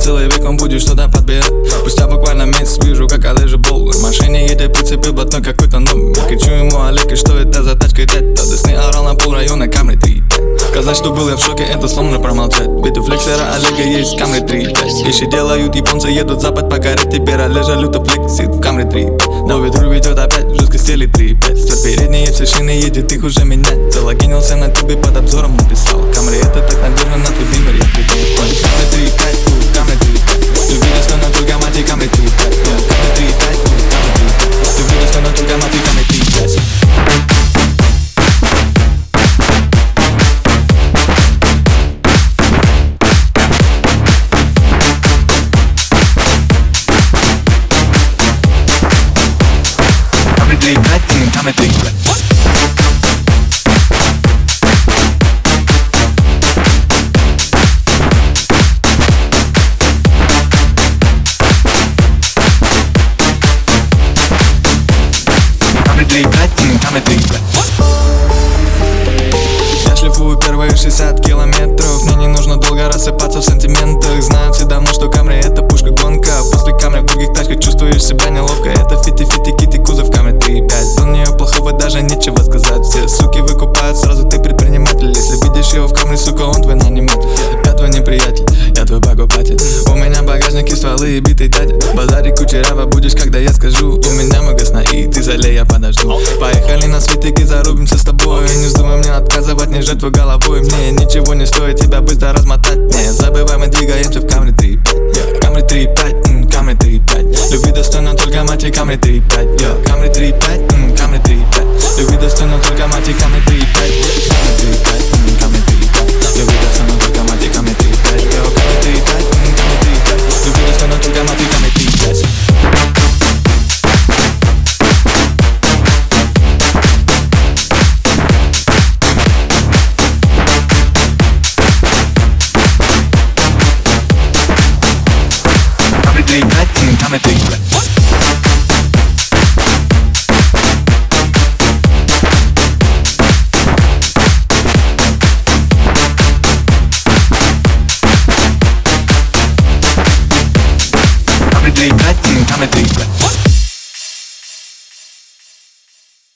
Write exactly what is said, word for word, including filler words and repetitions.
целый век он будет что-то подбирать. Спустя буквально месяц вижу, как Олежа Болдер в машине едет, прицепил блатной какой-то номер. Кричу ему: Олег, и что это за тачка, дядь? До сны орал на пол района Камри три пять. Сказать, что был я в шоке, это сложно промолчать. Ведь у флексера Олега есть Камри три пять. Вещи делают японцы, едут в запад покорять. Теперь Олежа люто флексит в Камри три пять. Но ветру ведет опять, жестко стели три пять. Стер передние все шины, едет их уже менять. Залогинился на тебе, под обзором написал: Камри это так надежно, на твой бимер я прибыл. Камри три пять, Камри три пять. Ты видишь, что на только мать и Камри три пять. Камри три пять, Камри три пять. Ты видишь, что на только мать и Камри три пять. Камри три пять. Я шлифую первые шестьдесят километров. Мне не нужно долго рассыпаться в сантиментах. Знаю все давно, что Камри это пушка гонка. После Камри в других тачках чувствуешь себя неловко. Это фити-фити кити кузов Камри три пять. У нее плохого даже нечего сказать. Все суки выкупают, сразу ты предприниматель. Если видишь его в Камри, сука, он твой наниматель. Я твой неприятель, я твой покупатель. У меня багажники, стволы и битый дядя. Базари кучерява будешь, когда я скажу. У меня много сна и ты залей, я подожду. Поехали на свитыки, зарубимся с тобой. Не вздумай мне отказывать, не жертвуй головой. Мне ничего не стоит тебя быстро размотать. Не забывай, мы двигаемся в Камри три.